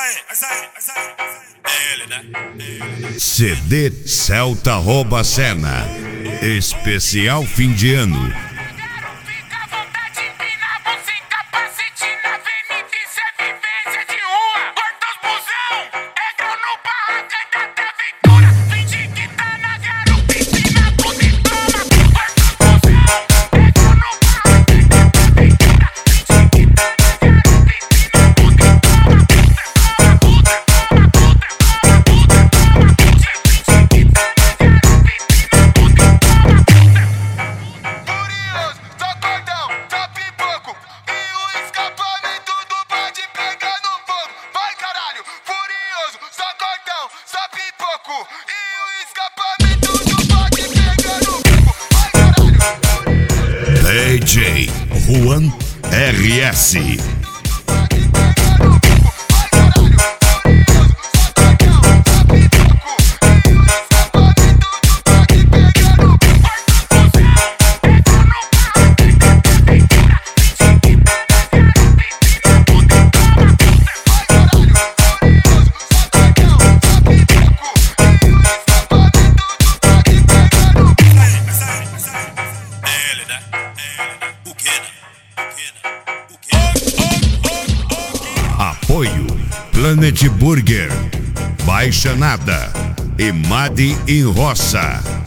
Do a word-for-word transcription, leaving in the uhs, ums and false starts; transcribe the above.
É ele, né? É ele. C D Celta Rouba Cena. Especial fim de ano. D J Juan R S. Apoio Planet Burger, Baixa Nada e Made in Roça.